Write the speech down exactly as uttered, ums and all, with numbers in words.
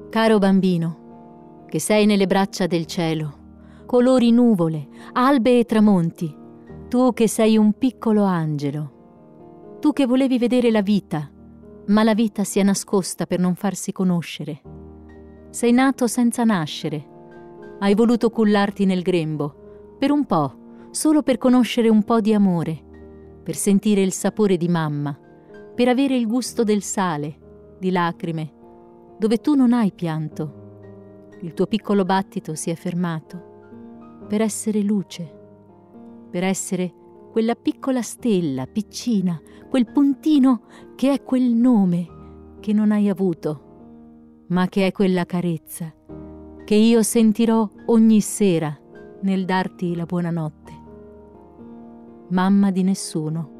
Caro bambino, che sei nelle braccia del cielo, colori nuvole, albe e tramonti, tu che sei un piccolo angelo, tu che volevi vedere la vita, ma la vita si è nascosta per non farsi conoscere. Sei nato senza nascere, hai voluto cullarti nel grembo, per un po', solo per conoscere un po' di amore, per sentire il sapore di mamma, per avere il gusto del sale, di lacrime, dove tu non hai pianto. Il tuo piccolo battito si è fermato per essere luce, per essere quella piccola stella, piccina, quel puntino che è quel nome che non hai avuto, ma che è quella carezza che io sentirò ogni sera nel darti la buonanotte. Mamma di nessuno.